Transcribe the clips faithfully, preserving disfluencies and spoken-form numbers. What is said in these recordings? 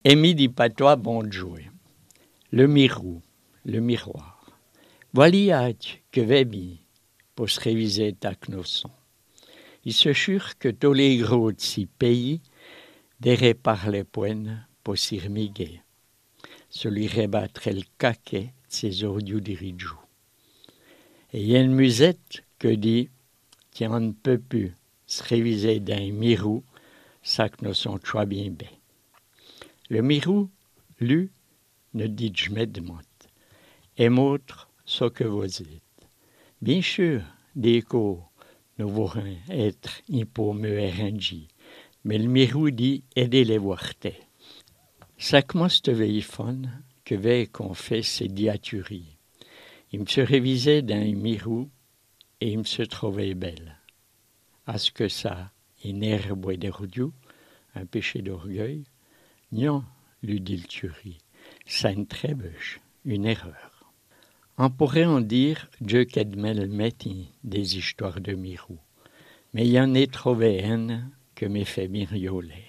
Émi dit patois bon de jouer. Le mirou, le miroir. Voilà que vebi pour se réviser ta knosson. Il se jure que tous les gros de si pays derrière par les poignes pour s'y remiguer. Celui rebattre le caquet de ses odieux dirigeaux. Et il y a une musette que dit tiens, on ne peut plus se réviser d'un mirou, ça que nous sommes choix bien bien. Le mirou, lui, ne dit jamais de mot, et montre ce que vous êtes. Bien sûr, des coups, nous voudrons être un peu mieux arrangés, mais le mirou dit aider les voir. Ça commence de veiller fun que veille qu'on fait ces diaturies. Il me se révisait d'un mirou et il me se trouvait belle. À ce que ça, une herbe de rodiou, un péché d'orgueil, non, lui dit le tuerie, ça une trébuche, une erreur. On pourrait en dire Dieu qu'admel metti des histoires de mirou, mais il y en a trouvé une que m'est fait mirioler.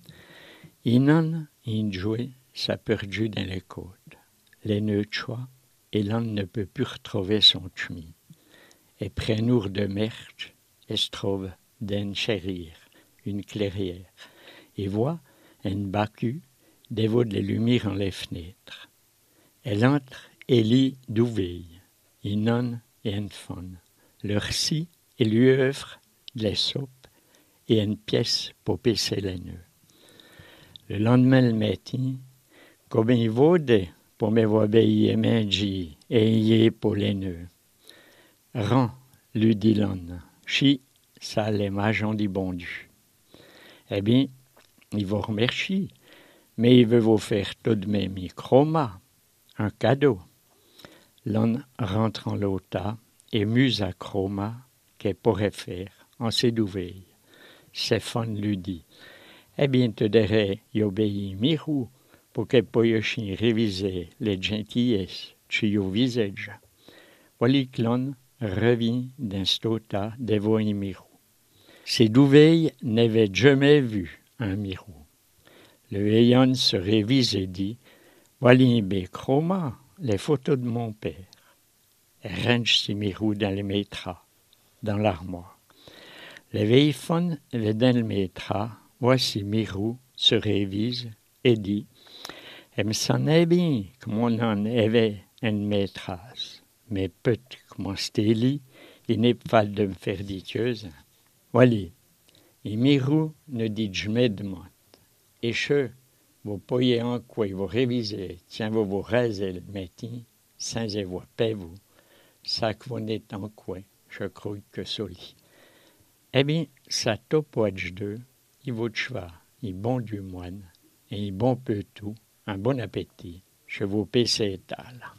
Il en a joué, ça perdu dans les côtes, les nœuds de choix, et l'on ne peut plus retrouver son chemin. Et près nour de merche, elle se trouve d'un chérir, une clairière, et voit un bacu dévot de lumière en les fenêtres. Elle entre et lit d'ouveille, une nonne et une femme. Leur si et lui offre des soupes et une pièce pour pisser les nœuds. Le lendemain le matin, comme il vaut pour me voir veiller manger et y pour les nœuds. Rends, lui dit l'homme, chi, ça les mages ont dit bon Dieu. Eh bien, il vous remercie, mais il veut vous faire tout de même chroma, un cadeau. L'homme rentre en l'ota et muse à chroma qu'elle pourrait faire en ses douveilles. Stéphane lui dit, eh bien, te dirais, y obéit mirou pour qu'elle puisse réviser les gentillesses de au visage. Voilà que l'homme revient d'un stota devant un mirou. Ces douveilles n'avaient jamais vu un mirou. Le ayant se révise et dit, voilà un béchroma, les photos de mon père. Elle range ses mirous dans les métras, dans l'armoire. Le vieil fun est dans le métra, voici mirou se révise et dit, elle me sonnait bien que mon en avait une maîtresse, mais peut que mon stéli, il n'est pas de me faire ditieuse. Voilà, et mirou ne dit jamais de moi. Et je, vous pouvez en quoi vous révisez, tiens vous vous rasez le matin, sans avoir paix vous, ça que vous n'êtes en quoi, je crois que soli. Eh bien, ça topoage deux, il vaut de cheval, il bon du moine, et il bon peu tout, un bon appétit, je vous paie ces étals.